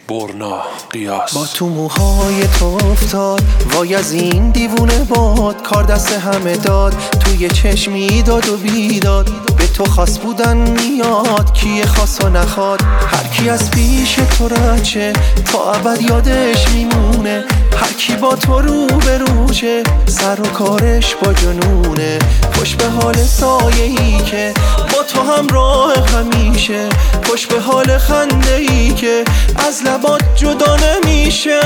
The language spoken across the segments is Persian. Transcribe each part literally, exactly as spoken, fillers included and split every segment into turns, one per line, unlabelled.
برنا قیاس.
با تو موهای تو افتاد وای از این دیوونه باد، کار دست همه داد توی چشمی داد و بیداد. به تو خاص بودن میاد کیه خاص و نخواد، هر کی از پیش تو رچه تا ابد یادش میمونه. هر کی با تو رو به روشه سر و کارش با جنونه. خوش به حال سایه ای که با تو همراه همیشه، خوش به حال خنده ای که از لبات جدا نمیشه.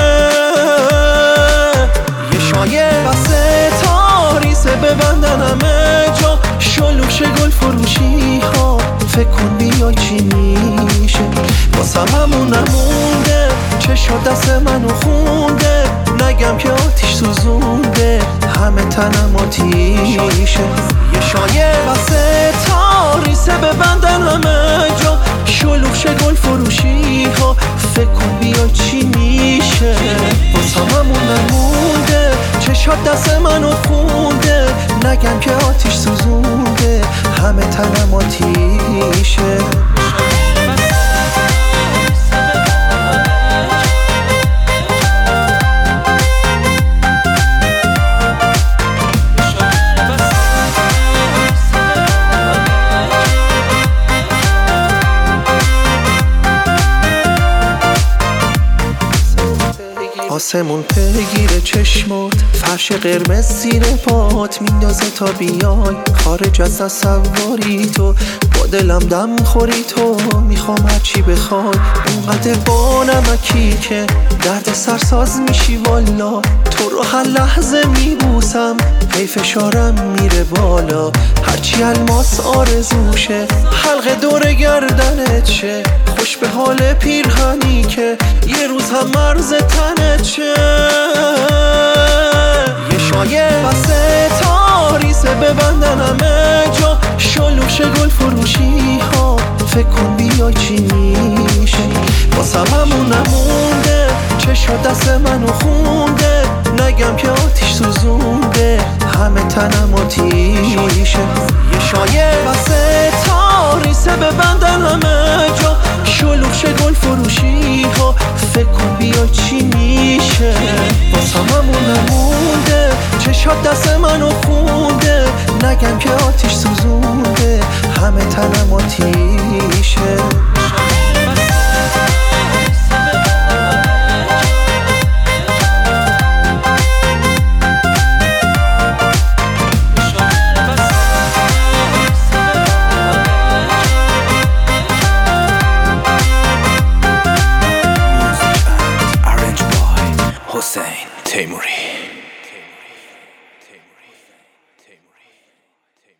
یه شایه بسه تاریسه ببندن همه جا، شلوغ شه گل فروشی ها، فکر کن بیای چی میشه. واسم همون نمونده چه شد دست منو خونده، نگم که آتیش سوزونده همه تنم آتیشه. یه شایه بسه تاریسه ببندن همه جا، شلوغ شه گل فروشی ها، فکر کن بیا چی میشه. واسم همون نمونده چه شد دست منو خونده، نگم که آتیش سوزونده همه تنم آتیشه. آسمون پیگیر چشمات، فرش قرمز زیر پات میندازه تا بیای خارج از تصوری تو. با دلم دم خوری تو، میخوام هرچی بخوای اونقدر با نمکی که درد سرساز میشی والا. تو رو هر لحظه میبوسم هی فشارم میره بالا، هرچی الماس آرزوشه حلقه دور گردنت شه. خوش به حال پیرهنی که یه روز هم مرز تنت شه. یه شایه بسه تاریسه ببندن همه جا، شلوغ شه گل فروشی ها، فکر کن بیای چی میشه. واسم همون نمونده چه شد دست منو خونده، نگم که آتیش سوزونده همه تنم آتیشه. یه شایه بسه تاریسه ببندن همه جا، شلوغ شه گل فروشی ها، فکر کن بیا چی میشه. واسم همون نمونده چه شد دست منو خونده، نگم که آتیش سوزونده همه تنم آتیشه.
حسین تیموری.